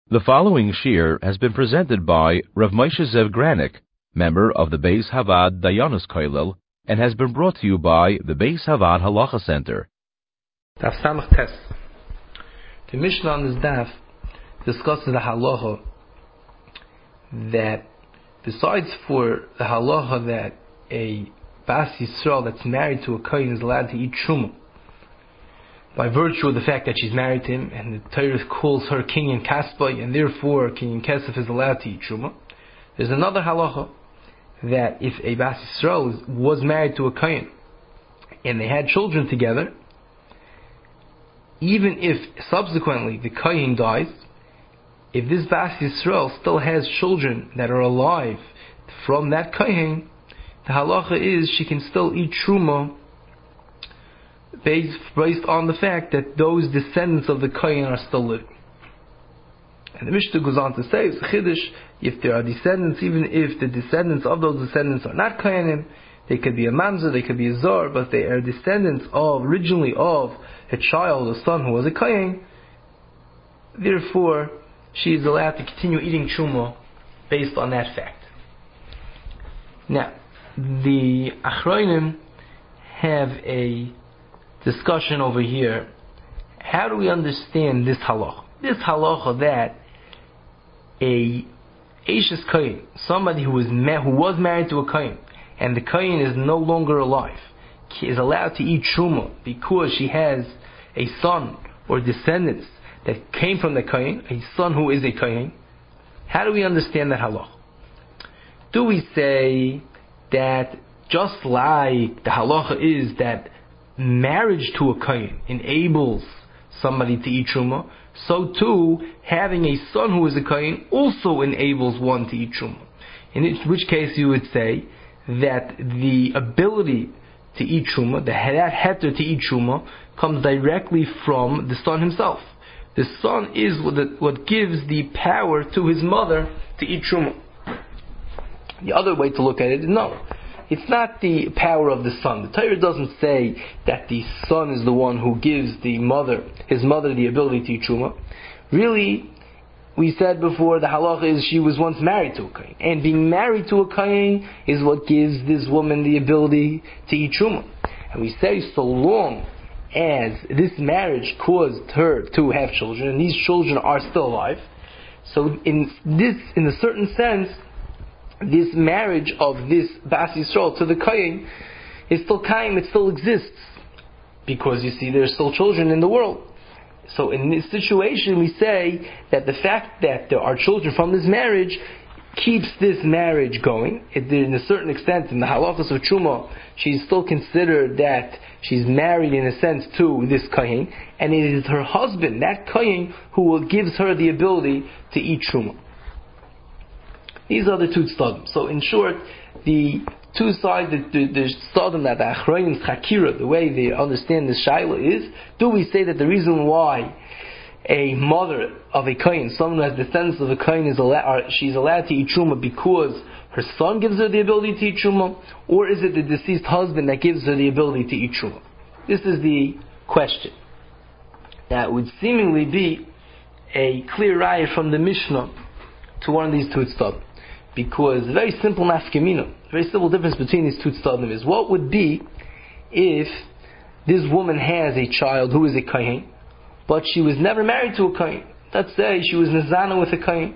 The following shir has been presented by Rav Moshe Zev Granik, member of the Beis Havad Dayanos Kollel, and has been brought to you by the Beis Havad Halacha Center. Daf Samach Tes. The Mishnah on this daf discusses the halacha that besides for the halacha that a Bas Yisrael that's married to a Kohen is allowed to eat Truma by virtue of the fact that she's married to him, and the Torah calls her Kinyan Kaspa, and therefore Kinyan Kesef is allowed to eat Truma. There's another halacha that if a Bas Yisrael was married to a Kohen and they had children together, even if subsequently the Kohen dies, if this Bas Yisrael still has children that are alive from that Kohen, the halacha is she can still eat Truma based on the fact that those descendants of the Kohen are still living. And the Mishnah goes on to say, it's a Chiddush, if there are descendants, even if the descendants of those descendants are not Kohenim, they could be a Mamzer, they could be a Zor, but they are descendants originally of a child, a son who was a Kohen, therefore she is allowed to continue eating Truma based on that fact. Now, the Achronim have a discussion over here. How do we understand this halacha? This halacha that a Eishes Kohen, somebody who was married to a Kohen, and the Kohen is no longer alive, is allowed to eat Truma because she has a son or descendants that came from the Kohen, a son who is a Kohen. How do we understand that halacha? Do we say that just like the halacha is that marriage to a Kohen enables somebody to eat Truma, so too having a son who is a Kohen also enables one to eat Truma. In which case you would say that the ability to eat Truma, that heter to eat Truma, comes directly from the son himself. The son is what gives the power to his mother to eat Truma. The other way to look at it is no. It's not the power of the son. The Torah doesn't say that the son is the one who gives his mother the ability to eat Truma. Really, we said before, the halacha is she was once married to a Kohen. And being married to a Kohen is what gives this woman the ability to eat Truma. And we say so long as this marriage caused her to have children, and these children are still alive, so in a certain sense, this marriage of this Bas Yisrael to the Kohen is still kaim, it still exists, because you see there's still children in the world. So in this situation we say that the fact that there are children from this marriage keeps this marriage going. In a certain extent, in the halachas of Truma, she's still considered that she's married in a sense to this Kohen, and it is her husband, that Kohen, who gives her the ability to eat Truma. These are the two tzadim. So in short, the two sides, the tzadim that the Achronim's Chakira, the way they understand this Shaila is, do we say that the reason why a mother of a Kohen, someone who has descendants of a Kohen, she's allowed to eat Truma because her son gives her the ability to eat Truma, or is it the deceased husband that gives her the ability to eat Truma? This is the question. That would seemingly be a clear raya from the Mishnah to one of these two tzadim. Because a very simple nafkamina, very simple difference between these two tzadim is, what would be if this woman has a child who is a Kohen, but she was never married to a Kohen? Let's say she was Nizana with a Kohen,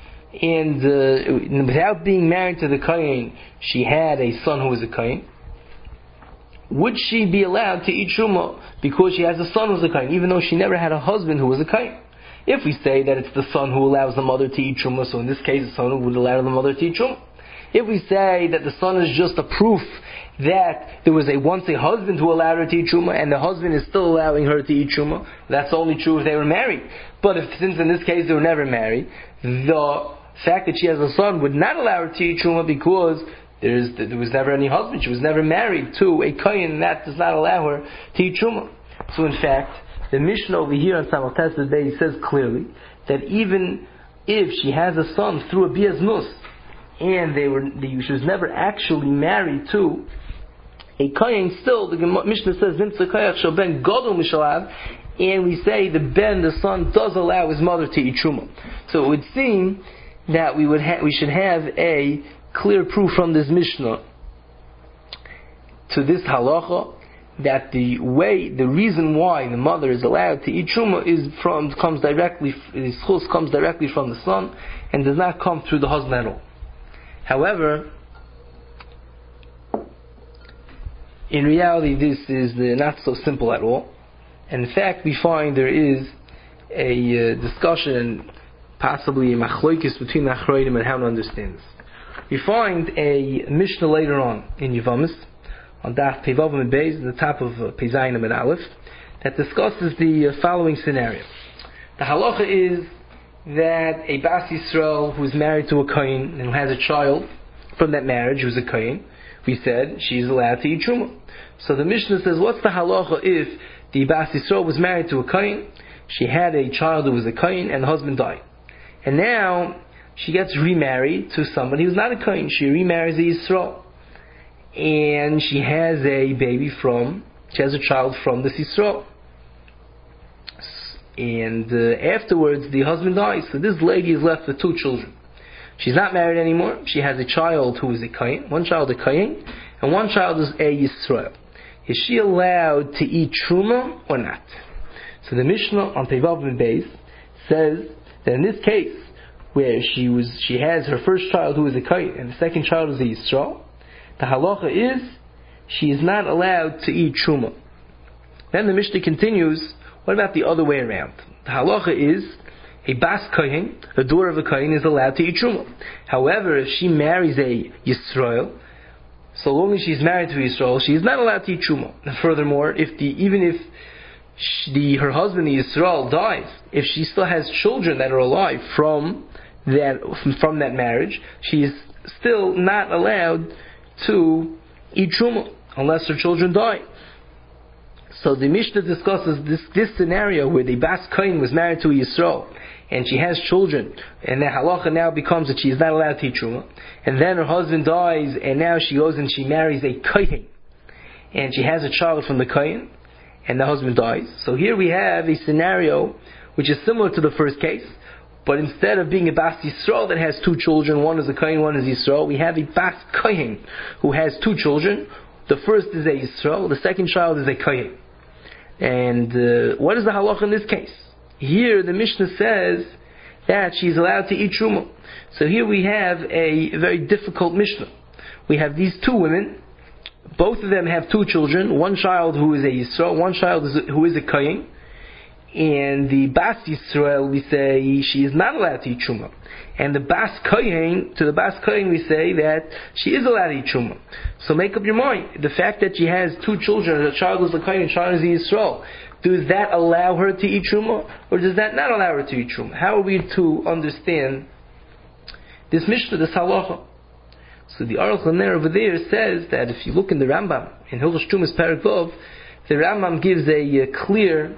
and without being married to the Kohen, she had a son who was a Kohen. Would she be allowed to eat Truma because she has a son who was a Kohen, even though she never had a husband who was a Kohen? If we say that it's the son who allows the mother to eat Truma, so in this case the son would allow the mother to eat Truma. If we say that the son is just a proof that there was once a husband who allowed her to eat Truma, and the husband is still allowing her to eat Truma, that's only true if they were married. But since in this case they were never married, the fact that she has a son would not allow her to eat Truma because there was never any husband. She was never married to a Kohen, and that does not allow her to eat Truma. So in fact, the Mishnah over here on Samach Tes says clearly that even if she has a son through a Bias Nus, and she was never actually married to a Kohen, still the Mishnah says, and we say the son, does allow his mother to eat truma. So it would seem that we should have a clear proof from this Mishnah to this halacha that the reason why the mother is allowed to eat truma comes directly from the son and does not come through the husband at all. However, in reality, this is not so simple at all. And in fact, we find there is a discussion, possibly a machlokes between the achronim and how to understand this. We find a Mishnah later on in Yevamis, on Daf Pevavim and Beis, at the top of Peizayinim and Aleph, that discusses the following scenario. The halacha is that a Bas Yisrael who is married to a Kohen and who has a child from that marriage who is a Kohen, we said she is allowed to eat truma. So the Mishnah says, what's the halacha if the Bas Yisrael was married to a Kohen, she had a child who was a Kohen, and the husband died. And now she gets remarried to somebody who's not a Kohen. She remarries a Yisrael. And she has a child from this Yisrael. And afterwards the husband dies. So this lady is left with two children. She's not married anymore. She has a child who is a Kohen, one child a Kohen, and one child is a Yisrael. Is she allowed to eat truma or not? So the Mishnah on Pevavim Beis says that in this case, where she has her first child who is a Kohen and the second child is a Yisrael, the halacha is she is not allowed to eat truma. Then the Mishnah continues, what about the other way around? The halacha is a Bas Kohen, the daughter of a Kohen, is allowed to eat truma. However, if she marries a Yisrael, so long as she's married to Yisrael, she is not allowed to eat truma. And furthermore, even if her husband, the Yisrael, dies, if she still has children that are alive from that marriage, she is still not allowed to eat truma unless her children die. So the Mishnah discusses this scenario where the Bas Kohen was married to a Yisrael and she has children, and the halacha now becomes that she is not allowed to eat truma, and then her husband dies and now she goes and she marries a Kohen and she has a child from the Kohen and the husband dies. So here we have a scenario which is similar to the first case, but instead of being a Bas Yisrael that has two children, one is a Kohen, one is Yisrael, we have a Bas Kohen who has two children. The first is a Yisrael, the second child is a Kohen. And what is the halacha in this case? Here the Mishnah says that she's allowed to eat truma. So here we have a very difficult Mishnah. We have these two women, both of them have two children, one child who is a Yisrael, one child who is a Kohen. And the Bas Yisrael, we say she is not allowed to eat truma. And to the Bas Kohen we say that she is allowed to eat truma. So make up your mind. The fact that she has two children, a child is a Kohen and a child is a Yisrael, does that allow her to eat truma, or does that not allow her to eat truma? How are we to understand this Mishnah, this halacha? So the Aruch LaNer over there says that if you look in the Rambam, in Hilchos Trumas Perek Vav, the Rambam gives a clear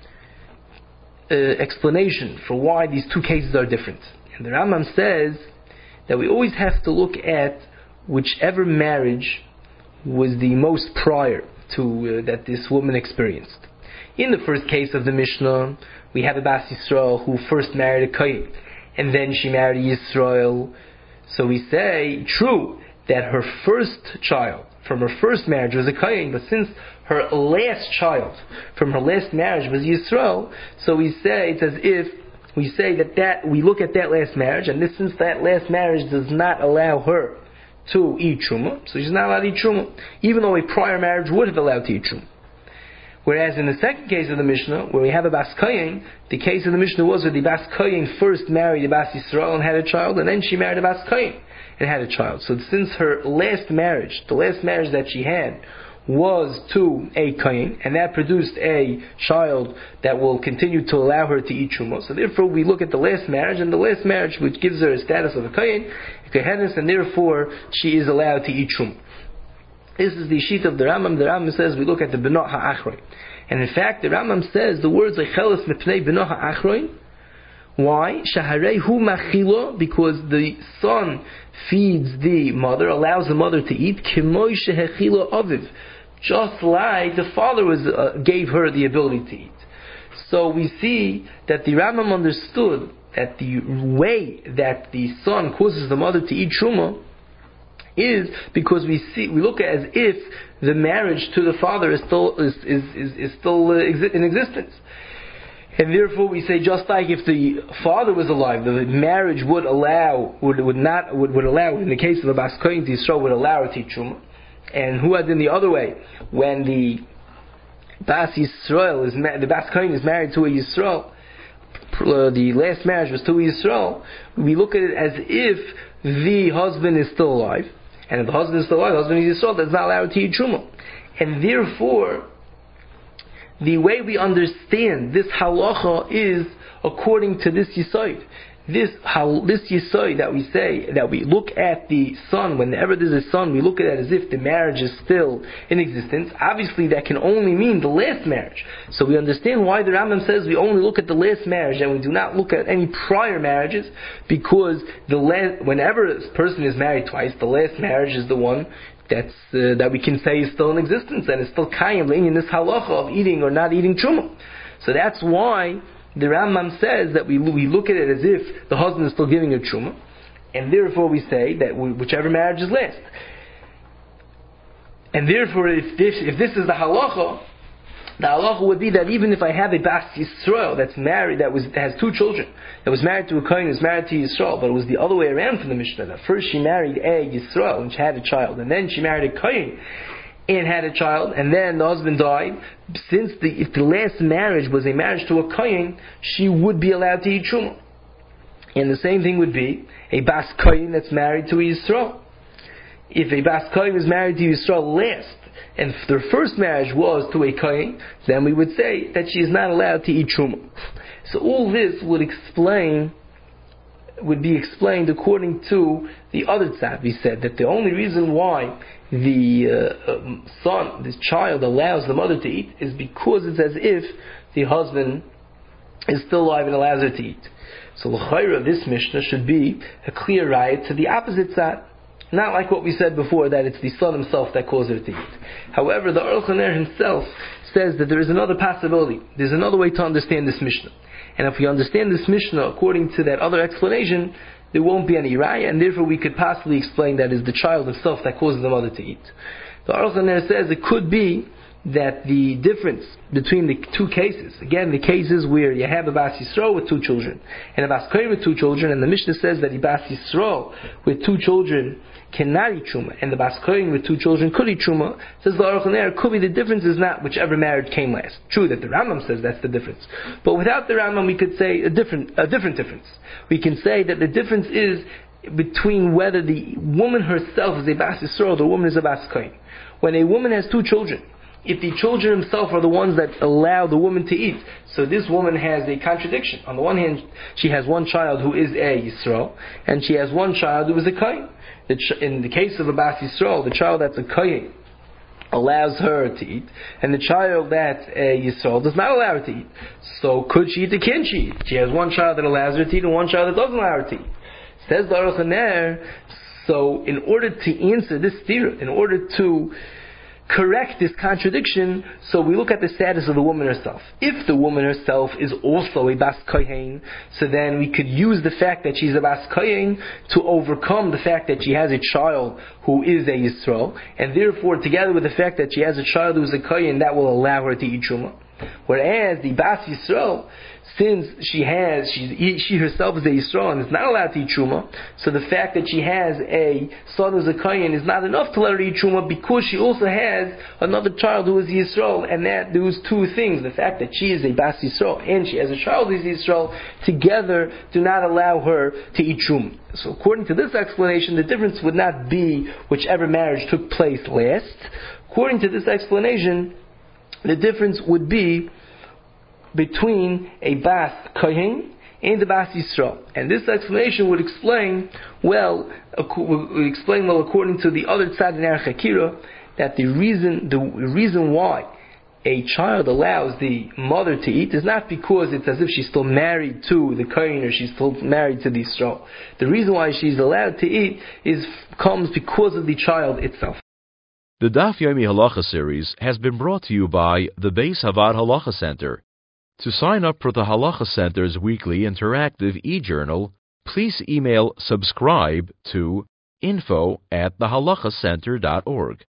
explanation for why these two cases are different. And the Rambam says that we always have to look at whichever marriage was the most prior to that this woman experienced. In the first case of the Mishnah, we have a Bas Yisrael who first married a Kohen, and then she married a Yisrael. So we say, true, that her first child from her first marriage was a Kohen, but since her last child from her last marriage was Yisrael, so we say it's as if we say that we look at that last marriage, and since that last marriage does not allow her to eat truma, so she's not allowed to eat truma, even though a prior marriage would have allowed to eat truma. Whereas in the second case of the Mishnah, where we have a Bas Kohen, the case of the Mishnah was where the Bas Kohen first married a Bas Yisrael and had a child, and then she married a Bas Kohen and had a child. So since her last marriage, the last marriage that she had, was to a Kohen, and that produced a child that will continue to allow her to eat truma. So therefore we look at the last marriage, and the last marriage which gives her a status of a Kohen, and therefore she is allowed to eat truma. This is the sheet of the Rambam. The Rambam says we look at the Benot HaAchroin. And in fact the Rambam says the words Eicheles Mipnei Benot HaAchroin. Why? Shaharei Hu Machilo, because the son feeds the mother, allows the mother to eat, Kimoi Shehechilo Aviv, just like the father gave her the ability to eat. So we see that the Rambam understood that the way that the son causes the mother to eat truma is because we look at it as if the marriage to the father is still in existence. And therefore we say, just like if the father was alive, the marriage would allow, in the case of a Bas Kohen to Yisrael, would allow her to eat truma. And who had in the other way, when the Bas Kohen is married to a Yisrael, the last marriage was to a Yisrael, we look at it as if the husband is still alive. And if the husband is still alive, the husband is Yisrael, that's not allowed to eat truma. And therefore, the way we understand this halacha is according to this yesod. This yesod that we say, that we look at the son, whenever there's a son, we look at it as if the marriage is still in existence. Obviously that can only mean the last marriage. So we understand why the Rambam says we only look at the last marriage and we do not look at any prior marriages, because whenever a person is married twice, the last marriage is the one that we can say is still in existence and is still kayyim in this halacha of eating or not eating truma. So that's why the Rambam says that we look at it as if the husband is still giving a truma, and therefore we say that whichever marriage is last. And therefore, if this is the halacha would be that even if I have a Bas Yisrael that's married, that has two children, that was married to a Kohen, was married to Yisrael, but it was the other way around from the Mishnah. That first she married a Yisrael and she had a child, and then she married a Kohen and had a child, and then the husband died. Since if the last marriage was a marriage to a Kohen, she would be allowed to eat truma. And the same thing would be a Bas Kohen that's married to a Yisrael. If a Bas Kohen is married to Yisrael last, and if their first marriage was to a Kohen, then we would say that she is not allowed to eat truma. So all this would be explained according to the other tzad. We said that the only reason why the son, this child, allows the mother to eat is because it's as if the husband is still alive and allows her to eat. So l'chayra, this Mishnah should be a clear raya to the opposite tzad. Not like what we said before, that it's the son himself that causes her to eat. However, the Aruch LaNer himself says that there is another possibility. There's another way to understand this Mishnah. And if we understand this Mishnah according to that other explanation, there won't be any raya, and therefore we could possibly explain that it's the child himself that causes the mother to eat. The Aruch LaNer says it could be that the difference between the two cases, again, the cases where you have a Bas Yisrael with two children, and a Bas Kohen with two children, and the Mishnah says that a Bas Yisrael with two children cannot eat truma, and the Bas Kohen with two children could eat truma, says the Aruch LaNer, could be the difference is not whichever marriage came last. True that the Rambam says that's the difference, but without the Rambam we could say a different difference. We can say that the difference is between whether the woman herself is a Bas Yisrael or the woman is a Bas Kohen. When a woman has two children, if the children themselves are the ones that allow the woman to eat, so this woman has a contradiction. On the one hand, she has one child who is a Yisrael, and she has one child who is a Kohen. In the case of a Bas Yisrael, the child that's a Kohen allows her to eat, and the child that's a Yisrael does not allow her to eat. So could she eat or can't she eat? She has one child that allows her to eat and one child that doesn't allow her to eat. Says the Aruch LaNer, so in order to answer this theory, in order to correct this contradiction, so we look at the status of the woman herself. If the woman herself is also a Bas Kohen, so then we could use the fact that she's a Bas Kohen to overcome the fact that she has a child who is a Yisrael, and therefore together with the fact that she has a child who is a Kohen, that will allow her to eat truma. Whereas the Bas Yisrael, since she herself is a Yisrael and is not allowed to eat truma, so the fact that she has a son who is a Kohen is not enough to let her eat truma, because she also has another child who is Yisrael, and that those two things, the fact that she is a Bas Yisrael and she has a child who is Yisrael, together do not allow her to eat truma. So according to this explanation, the difference would not be whichever marriage took place last. According to this explanation, the difference would be between a Bas Kohen and the Bas Yisrael. And this explanation would explain well according to the other tzad in Erech Akira, that the reason why a child allows the mother to eat is not because it's as if she's still married to the Kohen or she's still married to the Yisrael. The reason why she's allowed to eat comes because of the child itself. The Daf Yomi Halacha series has been brought to you by the Beis Havad Halacha Center. To sign up for the Halacha Center's weekly interactive e-journal, please email subscribe to info@thehalachacenter.org.